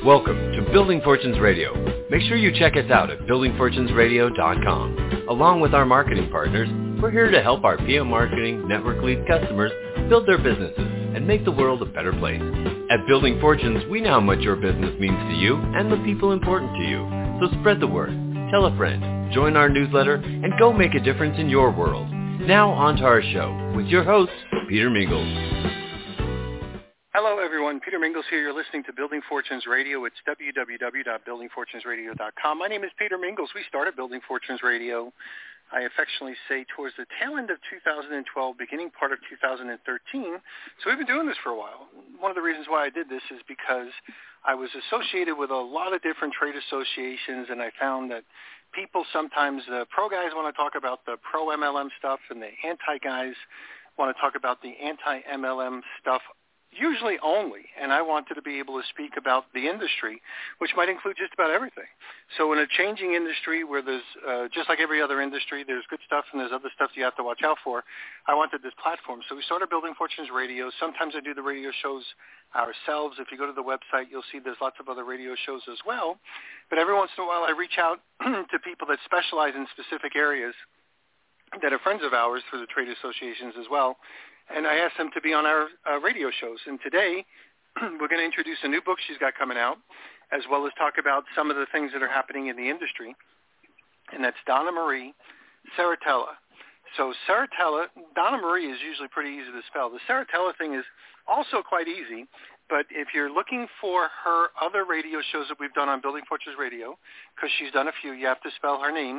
Welcome to Building Fortunes Radio. Make sure you check us out at buildingfortunesradio.com. Along with our marketing partners, we're here to help our PM Marketing Network Lead customers build their businesses and make the world a better place. At Building Fortunes, we know how much your business means to you and the people important to you. So spread the word, tell a friend, join our newsletter, and go make a difference in your world. Now on to our show with your host, Peter Mingles. Hello, everyone. Peter Mingles here. You're listening to Building Fortunes Radio. It's www.buildingfortunesradio.com. My name is Peter Mingles. We started Building Fortunes Radio, I affectionately say, towards the tail end of 2012, beginning part of 2013. So we've been doing this for a while. One of the reasons why I did this is because I was associated with a lot of different trade associations, and I found that people sometimes, the pro guys want to talk about the pro-MLM stuff, and the anti-guys want to talk about the anti-MLM stuff, usually only, and I wanted to be able to speak about the industry, which might include just about everything. So in a changing industry where there's, just like every other industry, there's good stuff and there's other stuff you have to watch out for, I wanted this platform. So we started Building Fortunes Radio. Sometimes I do the radio shows ourselves. If you go to the website, you'll see there's lots of other radio shows as well. But every once in a while I reach out to people that specialize in specific areas that are friends of ours through the trade associations as well. And I asked them to be on our radio shows. And today, we're going to introduce a new book she's got coming out, as well as talk about some of the things that are happening in the industry. And that's Donna Marie Saratella. So Saratella, Donna Marie is usually pretty easy to spell. The Saratella thing is also quite easy. But if you're looking for her other radio shows that we've done on Building Fortunes Radio, because she's done a few, you have to spell her name,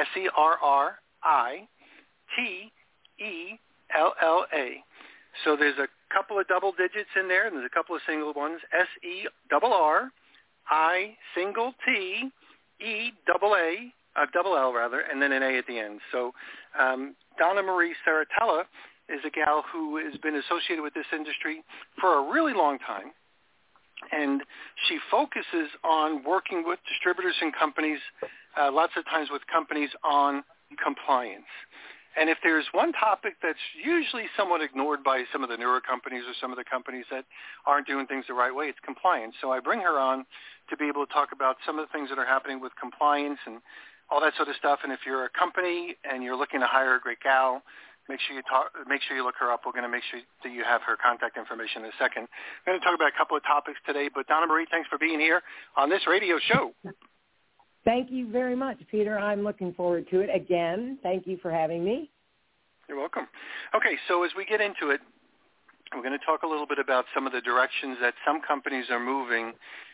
Serritella. So there's a couple of double digits in there, and there's a couple of single ones, Serritella, rather, and then an A at the end. So Donna Marie Saratella is a gal who has been associated with this industry for a really long time, and she focuses on working with distributors and companies, lots of times with companies on compliance. And if there's one topic that's usually somewhat ignored by some of the newer companies or some of the companies that aren't doing things the right way, it's compliance. So I bring her on to be able to talk about some of the things that are happening with compliance and all that sort of stuff. And if you're a company and you're looking to hire a great gal, make sure you look her up. We're going to make sure that you have her contact information in a second. I'm going to talk about a couple of topics today. But Donna Marie, thanks for being here on this radio show. Thank you very much, Peter. I'm looking forward to it. Again, thank you for having me. You're welcome. Okay, so as we get into it, we're going to talk a little bit about some of the directions that some companies are moving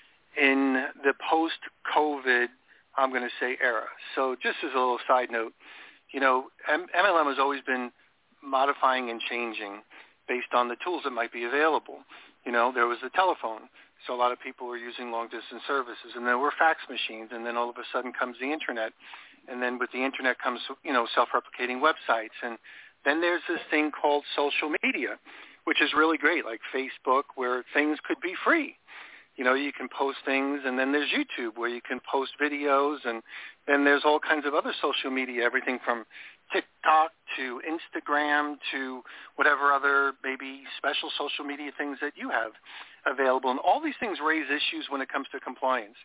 in the post-COVID, I'm going to say, era. So just as a little side note, you know, MLM has always been modifying and changing based on the tools that might be available. You know, there was the telephone. So a lot of people were using long-distance services, and there were fax machines, and then all of a sudden comes the Internet, and then with the Internet comes, you know, self-replicating websites, and then there's this thing called social media, which is really great, like Facebook, where things could be free. You know, you can post things, and then there's YouTube, where you can post videos, and then there's all kinds of other social media, everything from TikTok to Instagram to whatever other maybe special social media things that you have available. And all these things raise issues when it comes to compliance.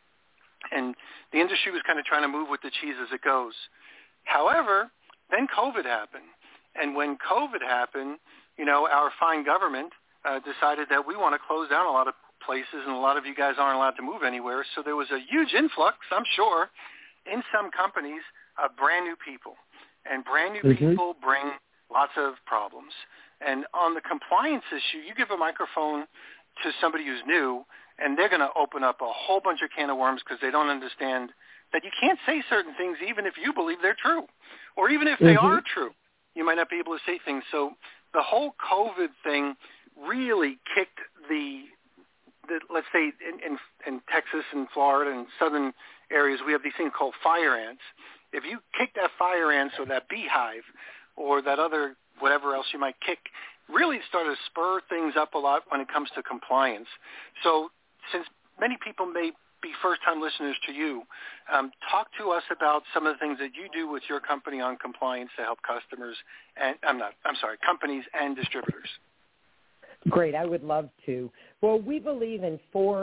And the industry was kind of trying to move with the cheese as it goes. However, then COVID happened. And when COVID happened, you know, our fine government decided that we want to close down a lot of places, and a lot of you guys aren't allowed to move anywhere. So there was a huge influx, I'm sure, in some companies of brand new people. And brand new people bring lots of problems. And on the compliance issue, you give a microphone to somebody who's new, and they're going to open up a whole bunch of can of worms because they don't understand that you can't say certain things even if you believe they're true. Or even if they are true, you might not be able to say things. So the whole COVID thing really kicked the let's say in Texas and Florida and southern areas, we have these things called fire ants. If you kick that fire ant or that beehive or that other whatever else you might kick, really started to spur things up a lot when it comes to compliance. So since many people may be first-time listeners to you, talk to us about some of the things that you do with your company on compliance to help customers and companies and distributors. Great. I would love to. Well, we believe in 4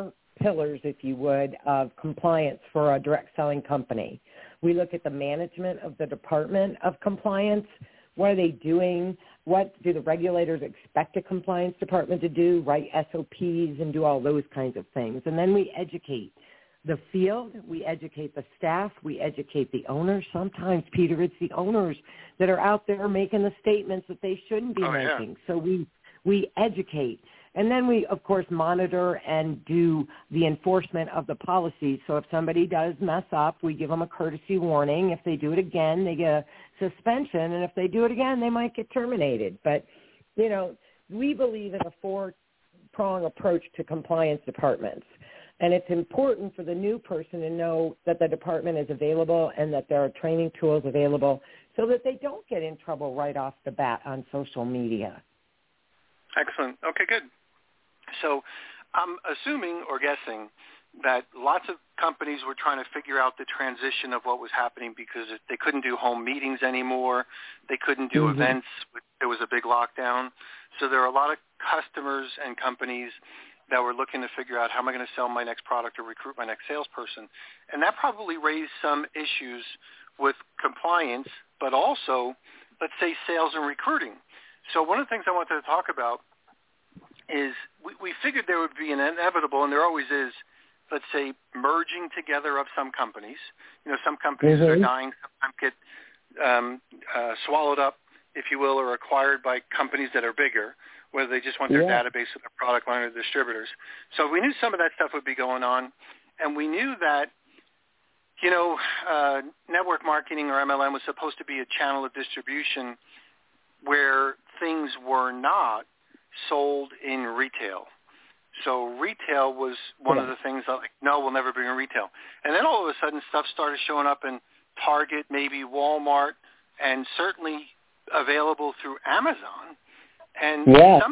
pillars, if you would, of compliance for a direct selling company. We look at the management of the department of compliance. What are they doing? What do the regulators expect a compliance department to do? Write SOPs and do all those kinds of things. And then we educate the field, we educate the staff, we educate the owners. Sometimes, Peter, it's the owners that are out there making the statements that they shouldn't be making. Yeah. So we educate. And then we, of course, monitor and do the enforcement of the policies. So if somebody does mess up, we give them a courtesy warning. If they do it again, they get a suspension. And if they do it again, they might get terminated. But, you know, we believe in a four-prong approach to compliance departments. And it's important for the new person to know that the department is available and that there are training tools available so that they don't get in trouble right off the bat on social media. Excellent. Okay, good. So I'm assuming or guessing that lots of companies were trying to figure out the transition of what was happening because they couldn't do home meetings anymore. They couldn't do events. There was a big lockdown. So there are a lot of customers and companies that were looking to figure out how am I going to sell my next product or recruit my next salesperson. And that probably raised some issues with compliance, but also, let's say, sales and recruiting. So one of the things I wanted to talk about is we figured there would be an inevitable, and there always is, let's say, merging together of some companies. You know, some companies are dying, sometimes get swallowed up, if you will, or acquired by companies that are bigger, whether they just want their database or their product line or distributors. So we knew some of that stuff would be going on, and we knew that, you know, network marketing or MLM was supposed to be a channel of distribution where things were not sold in retail. So retail was one of the things that, like, no, we'll never bring in retail. And then all of a sudden stuff started showing up in Target, maybe Walmart, and certainly available through Amazon. And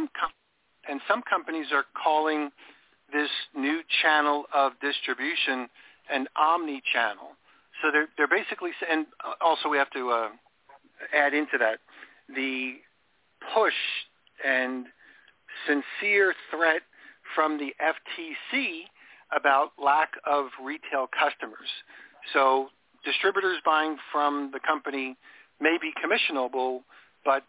some companies are calling this new channel of distribution an omni-channel. So they're basically, and also we have to add into that the push and sincere threat from the FTC about lack of retail customers. So distributors buying from the company may be commissionable, but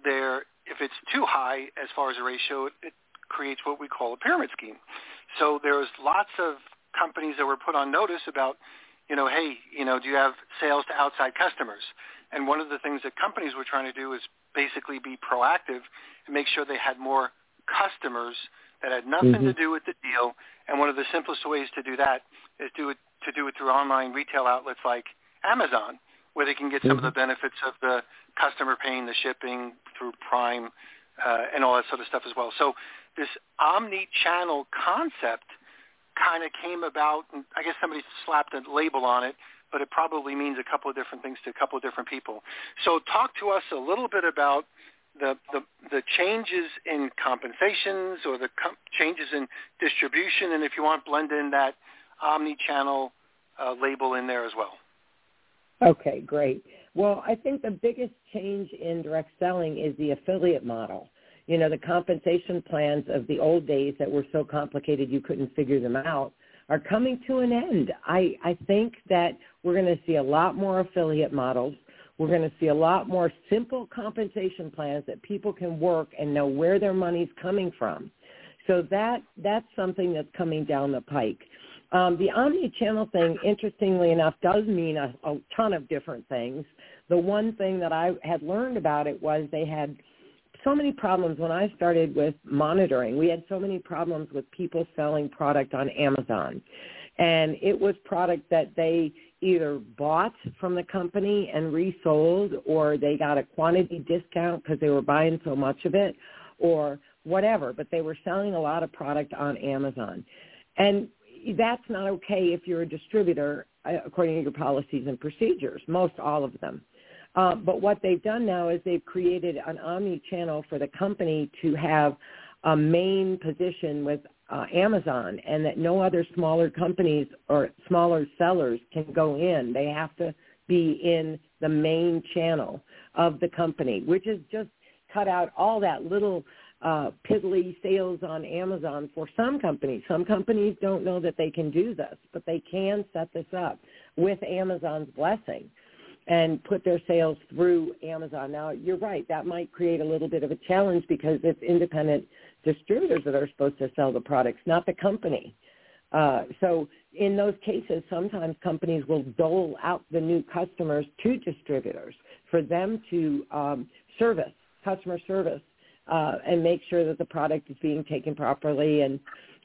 if it's too high as far as a ratio, it creates what we call a pyramid scheme. So there's lots of companies that were put on notice about, you know, hey, you know, do you have sales to outside customers? And one of the things that companies were trying to do is basically be proactive and make sure they had more customers that had nothing to do with the deal. And one of the simplest ways to do that is to do it through online retail outlets like Amazon, where they can get some of the benefits of the customer paying the shipping through Prime and all that sort of stuff as well. So this omni-channel concept kind of came about, and I guess somebody slapped a label on it, but it probably means a couple of different things to a couple of different people. So talk to us a little bit about the changes in compensations or the changes in distribution, and if you want, blend in that omni-channel label in there as well. Okay, great. Well, I think the biggest change in direct selling is the affiliate model. You know, the compensation plans of the old days that were so complicated you couldn't figure them out are coming to an end. I think that we're going to see a lot more affiliate models. We're going to see a lot more simple compensation plans that people can work and know where their money's coming from. So that's something that's coming down the pike. The omni-channel thing, interestingly enough, does mean a ton of different things. The one thing that I had learned about it was they had so many problems when I started with monitoring. We had so many problems with people selling product on Amazon. And it was product that they either bought from the company and resold, or they got a quantity discount because they were buying so much of it, or whatever. But they were selling a lot of product on Amazon. And that's not okay if you're a distributor, according to your policies and procedures, most all of them. But what they've done now is they've created an omni-channel for the company to have a main position with Amazon, and that no other smaller companies or smaller sellers can go in. They have to be in the main channel of the company, which is just cut out all that little piddly sales on Amazon for some companies. Some companies don't know that they can do this, but they can set this up with Amazon's blessing and put their sales through Amazon. Now, you're right. That might create a little bit of a challenge because it's independent distributors that are supposed to sell the products, not the company. So in those cases, sometimes companies will dole out the new customers to distributors for them to customer service, and make sure that the product is being taken properly and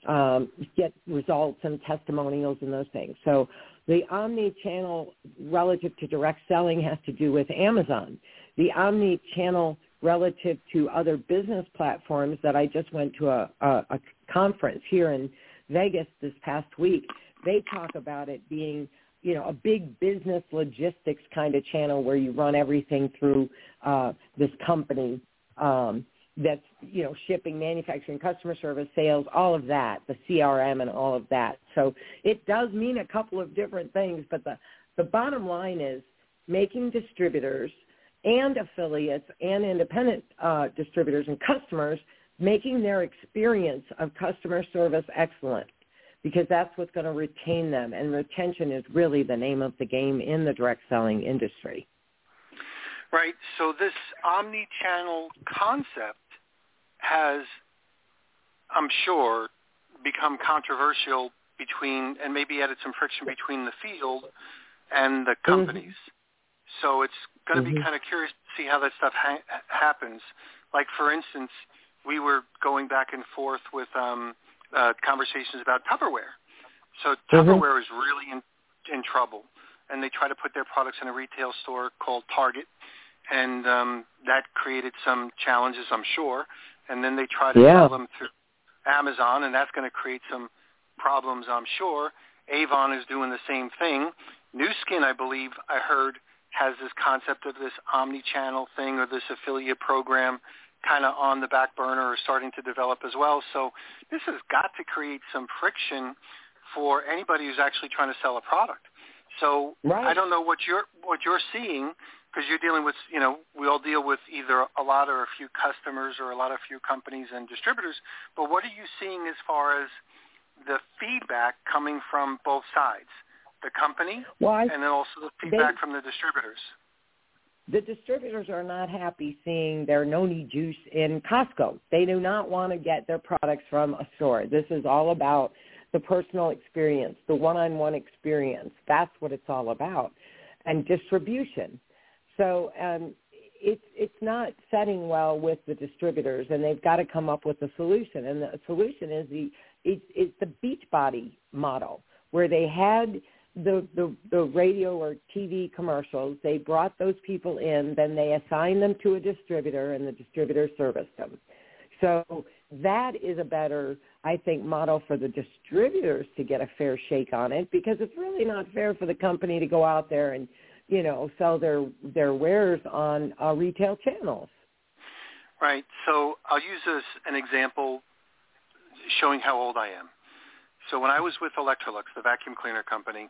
get results and testimonials and those things. So the omni-channel relative to direct selling has to do with Amazon. The omni-channel relative to other business platforms that I just went to a conference here in Vegas this past week, they talk about it being, a big business logistics kind of channel where you run everything through this company that's, shipping, manufacturing, customer service, sales, all of that, the CRM and all of that. So it does mean a couple of different things, but the bottom line is making distributors and affiliates and independent distributors and customers, making their experience of customer service excellent, because that's what's going to retain them. And retention is really the name of the game in the direct selling industry. Right. So this omni-channel concept has, I'm sure, become controversial and maybe added some friction between the field and the companies. Mm-hmm. So it's going to be kind of curious to see how that stuff happens. Like, for instance, we were going back and forth with conversations about Tupperware. So Tupperware is really in trouble, and they try to put their products in a retail store called Target, and that created some challenges, I'm sure. And then they try to sell them through Amazon, and that's going to create some problems, I'm sure. Avon is doing the same thing. Nu Skin, I believe, I heard, has this concept of this omni-channel thing or this affiliate program kind of on the back burner or starting to develop as well. So this has got to create some friction for anybody who's actually trying to sell a product. So I don't know what you're seeing, because you're dealing with, we all deal with either a lot or a few customers or a lot or few companies and distributors, but what are you seeing as far as the feedback coming from both sides, the company and then also the feedback from the distributors? The distributors are not happy seeing their noni juice in Costco. They do not want to get their products from a store. This is all about the personal experience, the one-on-one experience. That's what it's all about, and distribution. So it's not setting well with the distributors, and they've got to come up with a solution. And the solution is the Beachbody model, where they had the radio or TV commercials. They brought those people in, then they assigned them to a distributor, and the distributor serviced them. So that is a better, I think, model for the distributors to get a fair shake on it, because it's really not fair for the company to go out there and sell their wares on retail channels. Right. So I'll use an example showing how old I am. So when I was with Electrolux, the vacuum cleaner company,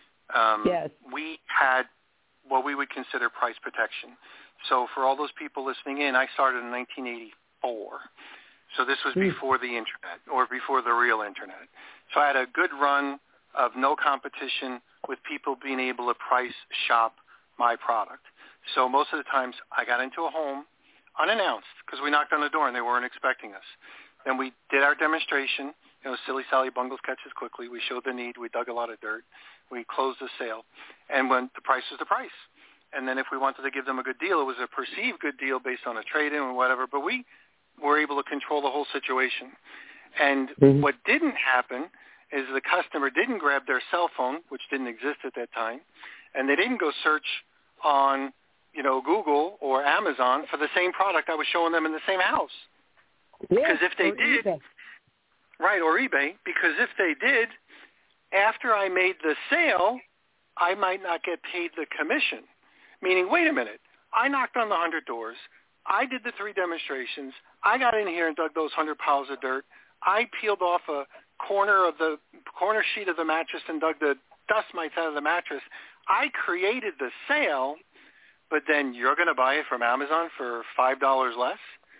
we had what we would consider price protection. So for all those people listening in, I started in 1984. So this was before the internet, or before the real internet. So I had a good run of no competition with people being able to price shop my product. So most of the times I got into a home unannounced, because we knocked on the door and they weren't expecting us. Then we did our demonstration. Silly Sally bungles catches quickly. We showed the need. We dug a lot of dirt. We closed the sale. And when the price was the price. And then if we wanted to give them a good deal, it was a perceived good deal based on a trade-in or whatever. But we were able to control the whole situation. And what didn't happen is the customer didn't grab their cell phone, which didn't exist at that time, and they didn't go search on, Google or Amazon for the same product I was showing them in the same house. Because if they did, eBay. Right, or eBay, because if they did, after I made the sale, I might not get paid the commission. Meaning, wait a minute, I knocked on the 100 doors, I did the 3 demonstrations, I got in here and dug those 100 piles of dirt, I peeled off a corner sheet of the mattress and dug the dust mites out of the mattress. I created the sale, but then you're going to buy it from Amazon for $5 less?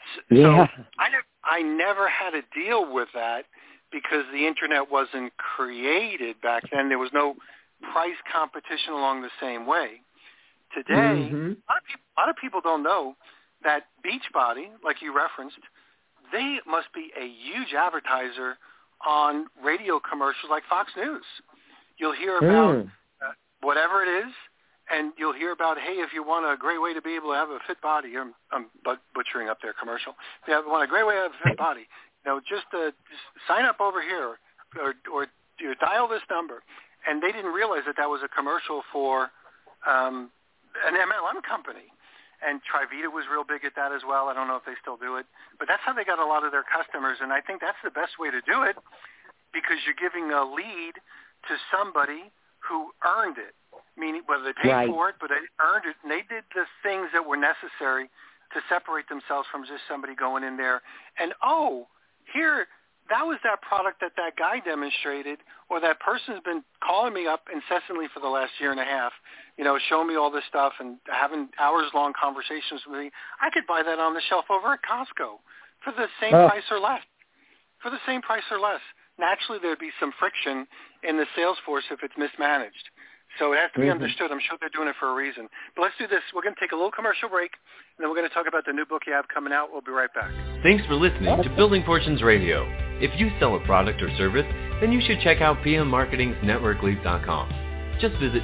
Yeah. So I never had to deal with that because the Internet wasn't created back then. There was no price competition along the same way. Today, a lot of people don't know that Beachbody, like you referenced, they must be a huge advertiser on radio commercials like Fox News. You'll hear about whatever it is, and you'll hear about, hey, if you want a great way to be able to have a fit body, I'm butchering up their commercial. If you want a great way to have a fit body, just sign up over here or dial this number. And they didn't realize that was a commercial for an MLM company. And Trivita was real big at that as well. I don't know if they still do it. But that's how they got a lot of their customers. And I think that's the best way to do it because you're giving a lead to somebody who earned it, meaning whether they paid for it, but they earned it. And they did the things that were necessary to separate themselves from just somebody going in there. And, here, that was that product that guy demonstrated, or that person's been calling me up incessantly for the last year and a half, showing me all this stuff and having hours-long conversations with me. I could buy that on the shelf over at Costco for the same price or less. For the same price or less. Naturally, there'd be some friction in the sales force if it's mismanaged. So it has to be understood. I'm sure they're doing it for a reason. But let's do this. We're going to take a little commercial break, and then we're going to talk about the new book you have coming out. We'll be right back. Thanks for listening to Building Fortunes Radio. If you sell a product or service, then you should check out PM Marketing's NetworkLeads.com. Just visit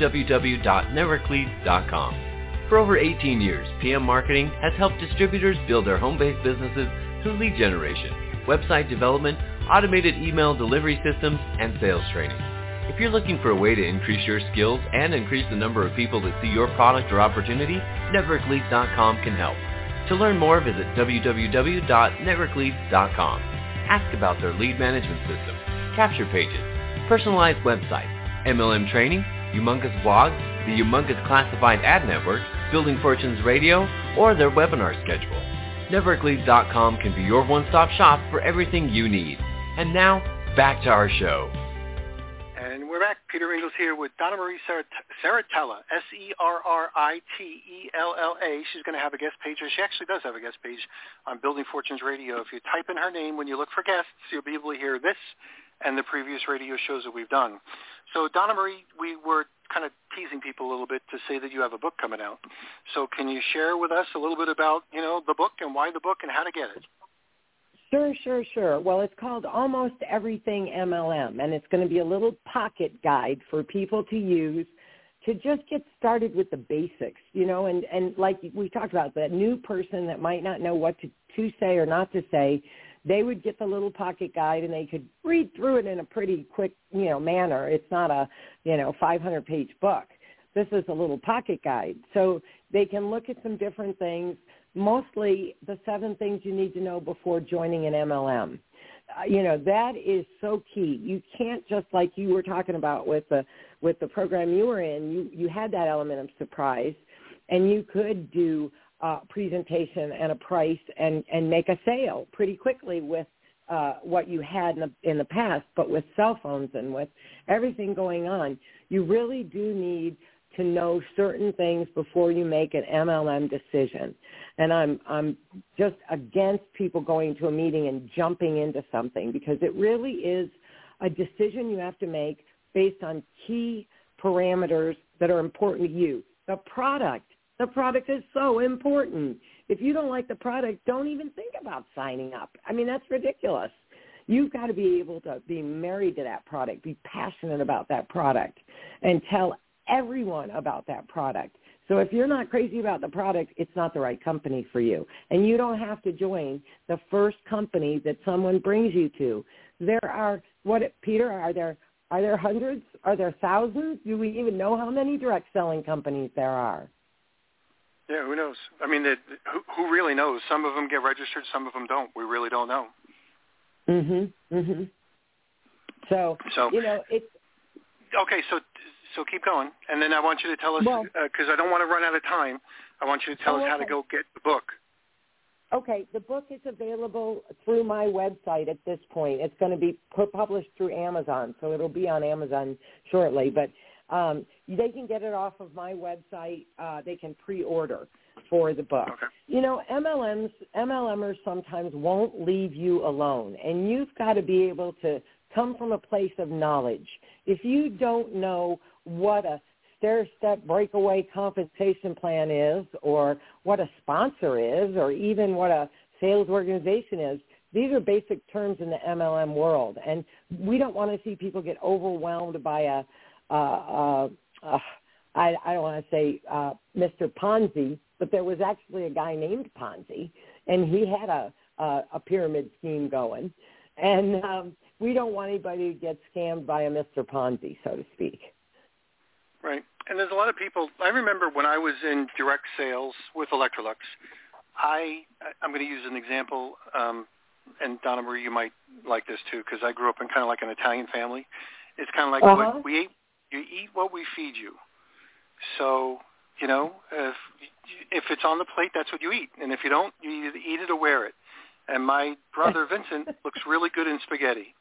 www.networkleads.com. For over 18 years, PM Marketing has helped distributors build their home-based businesses through lead generation, website development, automated email delivery systems, and sales training. If you're looking for a way to increase your skills and increase the number of people that see your product or opportunity, NetworkLeads.com can help. To learn more, visit www.networkleads.com. Ask about their lead management system, capture pages, personalized websites, MLM training, humongous blogs, the humongous classified ad network, Building Fortunes Radio, or their webinar schedule. NetworkLeads.com can be your one-stop shop for everything you need. And now, back to our show. And we're back. Peter Ingles here with Donna Marie Serritella, Serritella. She's going to have a guest page, or she actually does have a guest page on Building Fortunes Radio. If you type in her name when you look for guests, you'll be able to hear this and the previous radio shows that we've done. So, Donna Marie, we were kind of teasing people a little bit to say that you have a book coming out. So can you share with us a little bit about, the book and why the book and how to get it? Sure. Well, it's called Almost Everything MLM, and it's going to be a little pocket guide for people to use to just get started with the basics, and like we talked about, that new person that might not know what to say or not to say, they would get the little pocket guide and they could read through it in a pretty quick, manner. It's not a, 500-page book. This is a little pocket guide. So they can look at some different things, mostly the 7 things you need to know before joining an MLM. That is so key. You can't, just like you were talking about with the program you were in, you had that element of surprise, and you could do a presentation and a price and make a sale pretty quickly with what you had in the past. But with cell phones and with everything going on, you really do need to know certain things before you make an MLM decision. And I'm just against people going to a meeting and jumping into something, because it really is a decision you have to make based on key parameters that are important to you. The product is so important. If you don't like the product, don't even think about signing up. I mean, that's ridiculous. You've got to be able to be married to that product, be passionate about that product, and tell everyone about that product. So if you're not crazy about the product, it's not the right company for you. And you don't have to join the first company that someone brings you to. There are, Peter, are there hundreds? Are there thousands? Do we even know how many direct selling companies there are? Yeah, who knows? I mean, who really knows? Some of them get registered, some of them don't. We really don't know. So it's... Okay, so keep going, and then I want you to tell us, because I don't want to run out of time, I want you to tell us how to go get the book. Okay, the book is available through my website at this point. It's going to be published through Amazon, so it'll be on Amazon shortly. But They can get it off of my website. They can pre-order for the book. Okay. You know, MLMers sometimes won't leave you alone, and you've got to be able to come from a place of knowledge. If you don't know what a stair-step breakaway compensation plan is, or what a sponsor is, or even what a sales organization is, these are basic terms in the MLM world, and we don't want to see people get overwhelmed by I don't want to say Mr. Ponzi, but there was actually a guy named Ponzi, and he had a pyramid scheme going, and we don't want anybody to get scammed by a Mr. Ponzi, so to speak. Right. And there's a lot of people. I remember when I was in direct sales with Electrolux, I'm going to use an example, and Donna Marie, you might like this too, because I grew up in kind of like an Italian family. It's kind of like what we eat. You eat what we feed you. So, you know, if it's on the plate, that's what you eat. And if you don't, you either eat it or wear it. And my brother Vincent looks really good in spaghetti.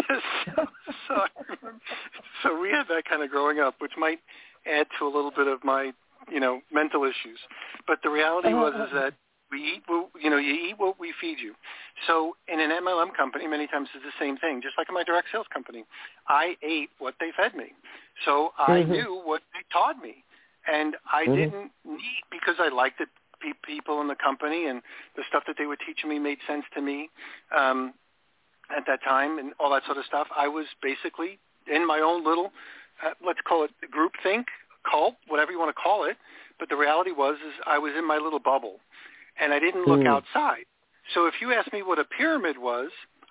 so we had that kind of growing up, which might add to a little bit of my, you know, mental issues. But the reality is that you eat what we feed you. So in an MLM company, many times it's the same thing. Just like in my direct sales company, I ate what they fed me. So I knew what they taught me. And I didn't need, because I liked the people in the company and the stuff that they were teaching me made sense to me at that time and all that sort of stuff. I was basically in my own little, let's call it groupthink, cult, whatever you want to call it. But the reality is I was in my little bubble. And I didn't look outside. So if you ask me what a pyramid was,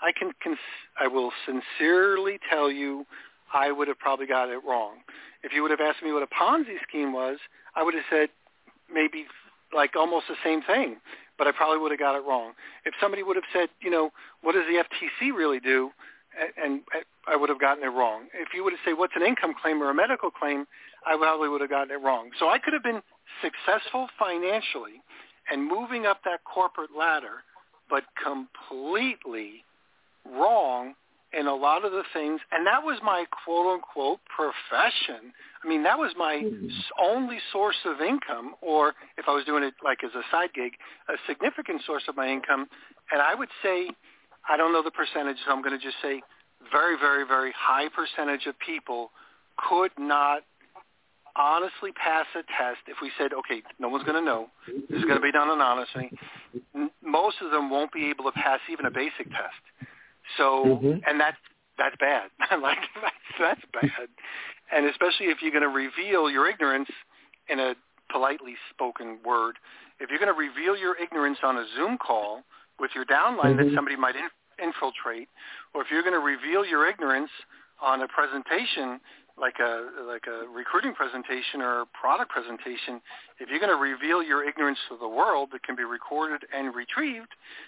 I will sincerely tell you I would have probably got it wrong. If you would have asked me what a Ponzi scheme was, I would have said maybe like almost the same thing, but I probably would have got it wrong. If somebody would have said, you know, what does the FTC really do, and I would have gotten it wrong. If you would have said what's an income claim or a medical claim, I probably would have gotten it wrong. So I could have been successful financially and moving up that corporate ladder, but completely wrong in a lot of the things. And that was my quote-unquote profession. I mean, that was my only source of income, or if I was doing it like as a side gig, a significant source of my income. And I would say, I don't know the percentage, so I'm going to just say very, very, very high percentage of people could not honestly pass a test if we said, okay, no one's going to know. This is going to be done anonymously. Most of them won't be able to pass even a basic test. So, and that's bad. Like, that's bad. And especially if you're going to reveal your ignorance in a politely spoken word, if you're going to reveal your ignorance on a Zoom call with your downline that somebody might infiltrate, or if you're going to reveal your ignorance on a presentation like a recruiting presentation or a product presentation, if you're going to reveal your ignorance to the world that can be recorded and retrieved,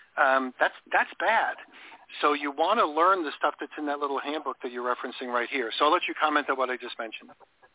that's bad. So you want to learn the stuff that's in that little handbook that you're referencing right here. So I'll let you comment on what I just mentioned.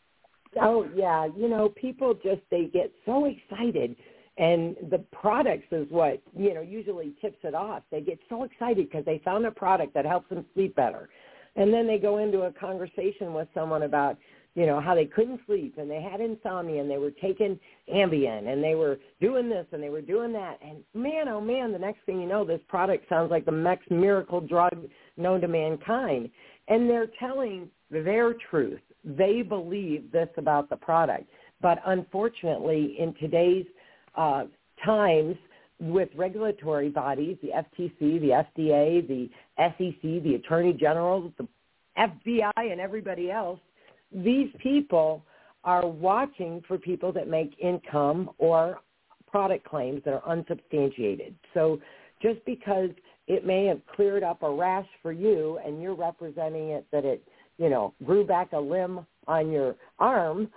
Oh, yeah. You know, people they get so excited, and the products is what, you know, usually tips it off. They get so excited because they found a product that helps them sleep better. And then they go into a conversation with someone about, you know, how they couldn't sleep and they had insomnia and they were taking Ambien and they were doing this and they were doing that. And man, oh man, the next thing you know, this product sounds like the next miracle drug known to mankind. And they're telling their truth. They believe this about the product. But unfortunately, in today's times, with regulatory bodies, the FTC, the FDA, the SEC, the Attorney General, the FBI, and everybody else, these people are watching for people that make income or product claims that are unsubstantiated. So just because it may have cleared up a rash for you and you're representing it that it, you know, grew back a limb on your arm,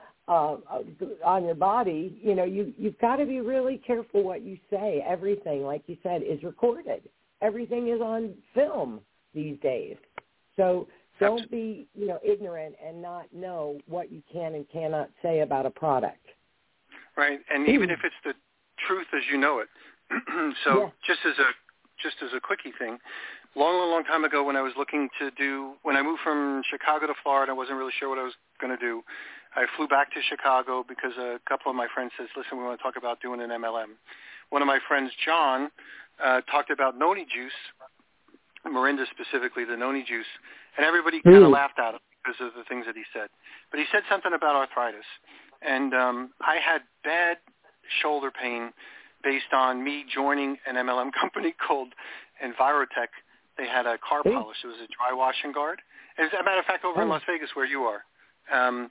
on your body, you know, you've got to be really careful what you say. Everything, like you said, is recorded. Everything is on film these days. So don't be, you know, ignorant and not know what you can and cannot say about a product. Right, and even if it's the truth as you know it. So just as a quickie thing, long time ago when I was when I moved from Chicago to Florida, I wasn't really sure what I was going to do. I flew back to Chicago because a couple of my friends says, listen, we want to talk about doing an MLM. One of my friends, John, talked about noni juice, Morinda specifically, the noni juice, and everybody kind of laughed at him because of the things that he said. But he said something about arthritis. And I had bad shoulder pain based on me joining an MLM company called Envirotech. They had a car polish. It was a dry washing guard. As a matter of fact, over in Las Vegas where you are. And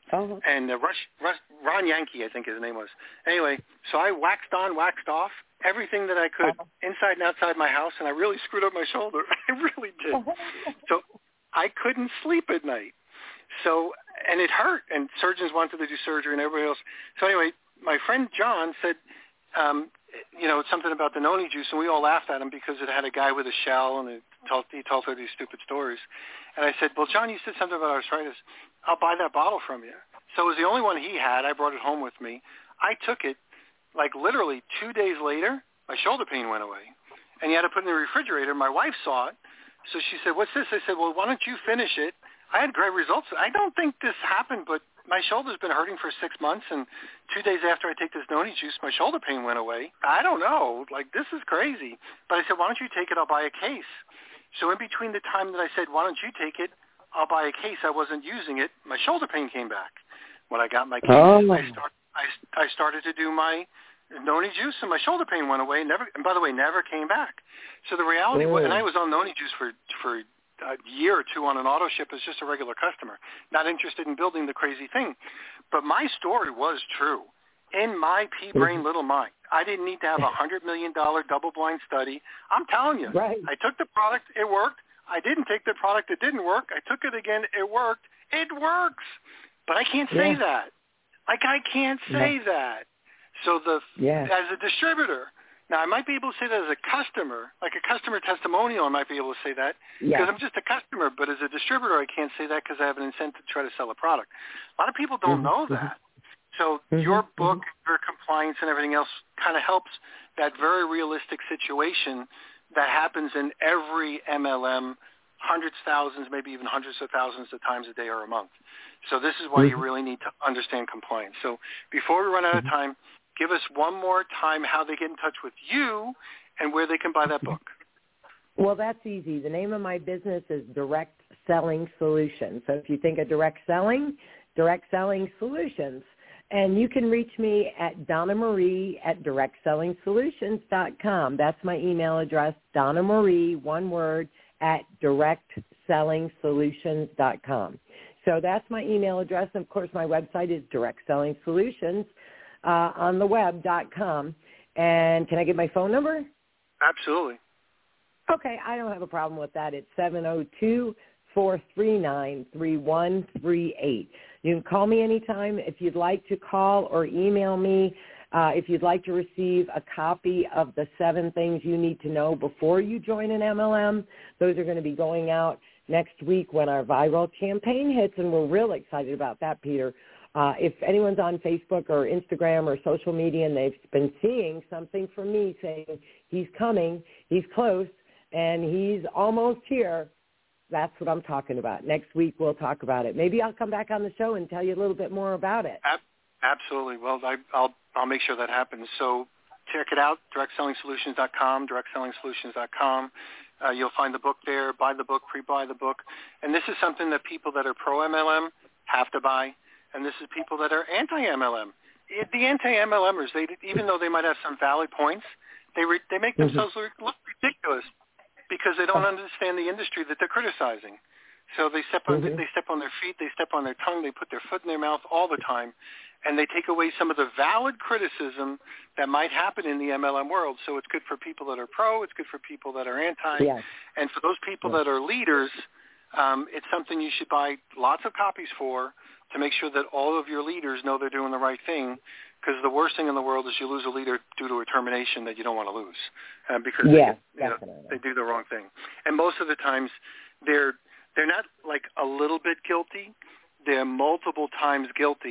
Ron Yankee, I think his name was. Anyway, so I waxed on, waxed off everything that I could inside and outside my house, and I really screwed up my shoulder. I really did. So I couldn't sleep at night. So, and it hurt, and surgeons wanted to do surgery and everybody else. So anyway, my friend John said, something about the noni juice, and we all laughed at him because it had a guy with a shell, and he told her these stupid stories. And I said, well, John, you said something about arthritis. I'll buy that bottle from you. So it was the only one he had. I brought it home with me. I took it, like literally 2 days later, my shoulder pain went away. And you had to put it in the refrigerator. My wife saw it. So she said, what's this? I said, well, why don't you finish it? I had great results. I don't think this happened, but my shoulder's been hurting for 6 months, and 2 days after I take this noni juice, my shoulder pain went away. I don't know. Like, this is crazy. But I said, why don't you take it? I'll buy a case. So in between the time that I said, why don't you take it? I'll buy a case. I wasn't using it. My shoulder pain came back. When I got my case, I started to do my noni juice, and my shoulder pain went away. And by the way, never came back. So the reality was, and I was on noni juice for a year or two on an auto ship as just a regular customer, not interested in building the crazy thing. But my story was true. In my pea-brain little mind, I didn't need to have $100 million double-blind study. I'm telling you, I took the product, it worked. I didn't take the product, it didn't work. I took it again, it worked. It works. But I can't say that. Like, I can't say that. So as a distributor, now I might be able to say that as a customer, like a customer testimonial, I might be able to say that because I'm just a customer. But as a distributor, I can't say that because I have an incentive to try to sell a product. A lot of people don't know that. So your book, your compliance, and everything else kind of helps that very realistic situation that happens in every MLM, hundreds, thousands, maybe even hundreds of thousands of times a day or a month. So this is why you really need to understand compliance. So before we run out of time, give us one more time how they get in touch with you and where they can buy that book. Well, that's easy. The name of my business is Direct Selling Solutions. So if you think of direct selling solutions. And you can reach me at Donna Marie at directsellingsolutions.com. That's my email address, Donna Marie, one word, at directsellingsolutions.com. So that's my email address. And, of course, my website is directsellingsolutions on the web.com. And can I give my phone number? Absolutely. Okay, I don't have a problem with that. It's 702-439-3138. You can call me anytime if you'd like to call or email me. If you'd like to receive a copy of the 7 things you need to know before you join an MLM, those are going to be going out next week when our viral campaign hits, and we're real excited about that, Peter. If anyone's on Facebook or Instagram or social media and they've been seeing something from me saying he's coming, he's close, and he's almost here, that's what I'm talking about. Next week we'll talk about it. Maybe I'll come back on the show and tell you a little bit more about it. Absolutely. Well, I'll make sure that happens. So check it out, directsellingsolutions.com, directsellingsolutions.com. You'll find the book there. Buy the book, pre-buy the book. And this is something that people that are pro-MLM have to buy, and this is people that are anti-MLM. The anti-MLMers, even though they might have some valid points, they make themselves look ridiculous because they don't understand the industry that they're criticizing. So they step on their feet, they step on their tongue, they put their foot in their mouth all the time, and they take away some of the valid criticism that might happen in the MLM world. So it's good for people that are pro, it's good for people that are anti, and for those people that are leaders, it's something you should buy lots of copies for to make sure that all of your leaders know they're doing the right thing, because the worst thing in the world is you lose a leader due to a termination that you don't want to lose because they do the wrong thing. And most of the times they're not like a little bit guilty. They're multiple times guilty,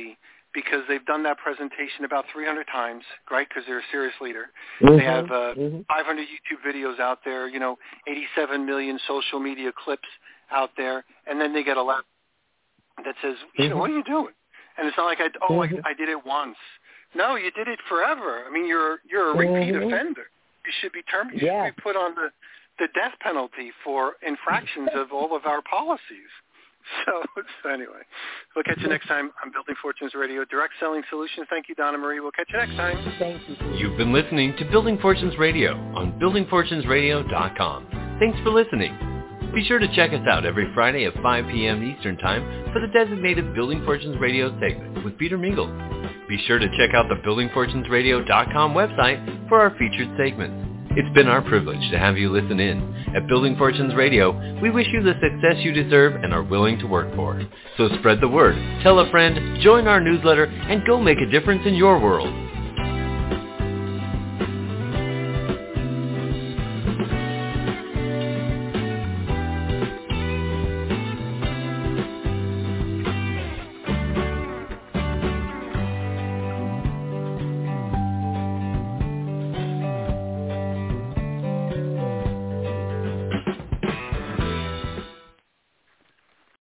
because they've done that presentation about 300 times, right, because they're a serious leader. Mm-hmm. They have 500 YouTube videos out there, 87 million social media clips out there, and then they get a lap that says, what are you doing? And it's not like, I did it once. No, you did it forever. I mean, you're a repeat offender. You should be terminated. You should be put on the death penalty for infractions of all of our policies. So anyway, we'll catch you next time on Building Fortunes Radio, Direct Selling Solutions. Thank you, Donna Marie. We'll catch you next time. Thank you. You've been listening to Building Fortunes Radio on buildingfortunesradio.com. Thanks for listening. Be sure to check us out every Friday at 5 p.m. Eastern Time for the designated Building Fortunes Radio segment with Peter Mingle. Be sure to check out the buildingfortunesradio.com website for our featured segments. It's been our privilege to have you listen in. At Building Fortunes Radio, we wish you the success you deserve and are willing to work for. So spread the word, tell a friend, join our newsletter, and go make a difference in your world.